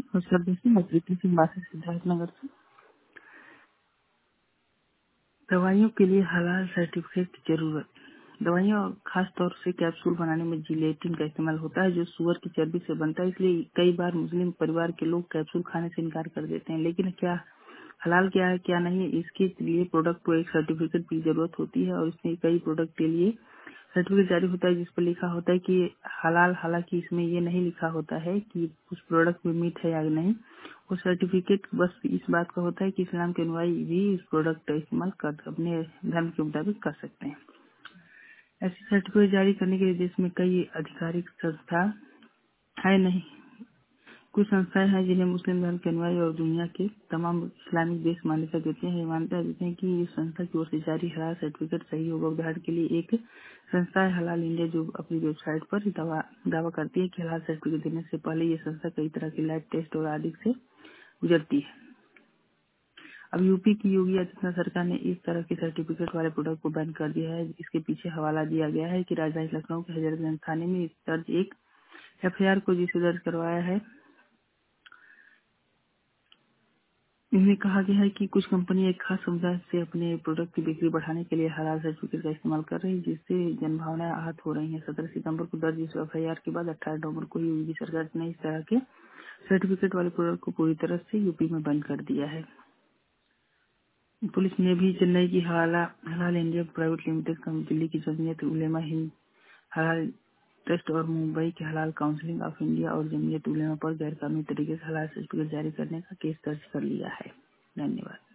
और सर देखिए मैं प्रीति सिंह बात है सिद्धार्थनगर से। दवाइयों के लिए हलाल सर्टिफिकेट की जरूरत। दवाइयाँ खास तौर से कैप्सूल बनाने में जिलेटिन का इस्तेमाल होता है जो सुअर की चर्बी से बनता है, इसलिए कई बार मुस्लिम परिवार के लोग कैप्सूल खाने से इनकार कर देते हैं। लेकिन क्या हलाल क्या है क्या नहीं, इसके लिए प्रोडक्ट को एक सर्टिफिकेट की जरूरत होती है और इसमें कई प्रोडक्ट के लिए सर्टिफिकेट जारी होता है जिस पर लिखा होता है कि हलाल। हालांकि इसमें ये नहीं लिखा होता है कि उस प्रोडक्ट में मीट है या नहीं। वो सर्टिफिकेट बस इस बात का होता है कि इस्लाम के अनुयायी भी इस प्रोडक्ट का इस्तेमाल कर अपने धर्म के मुताबिक कर सकते हैं। ऐसी सर्टिफिकेट जारी करने के लिए देश में कई आधिकारिक संस्था है नहीं। कुछ संस्थाएं हैं जिन्हें मुस्लिम धर्म के अनुयायी और दुनिया के तमाम इस्लामिक देश मान्यता देते हैं। ये मान्यता देते हैं कि इस संस्था की ओर से जारी हलाल सर्टिफिकेट सही होगा। उदाहरण के लिए एक संस्था है हलाल इंडिया जो अपनी वेबसाइट पर दावा करती है कि हलाल सर्टिफिकेट देने से पहले ये संस्था कई तरह के लैब टेस्ट और ऑडिट से गुजरती है। अब यूपी की योगी आदित्यनाथ सरकार ने इस तरह के सर्टिफिकेट वाले प्रोडक्ट को बैन कर दिया है। इसके पीछे हवाला दिया गया है कि राजधानी लखनऊ के हजरतगंज थाने में इस दर्ज एक एफआईआर को जिसे दर्ज करवाया है, इनमें कहा गया है कि कुछ कंपनी एक खास समुदाय से अपने प्रोडक्ट की बिक्री बढ़ाने के लिए हलाल सर्टिफिकेट का इस्तेमाल कर रही है, जिससे जनभावनाएं आहत हो रही हैं। 17 सितंबर को दर्ज इस एफआईआर के बाद 18 नवंबर को यूपी सरकार ने इस तरह के सर्टिफिकेट वाले प्रोडक्ट को पूरी तरह से यूपी में बंद कर दिया है। पुलिस ने भी चेन्नई की हलाल इंडिया प्राइवेट लिमिटेड, दिल्ली की जमीयत उलेमा हिंद हलाल ट्रस्ट और मुंबई के हलाल काउंसिल ऑफ इंडिया और जमीयत उलेमा पर गैरकानूनी तरीके से हलाल सर्टिफिकेट जारी करने का केस दर्ज कर लिया है। धन्यवाद।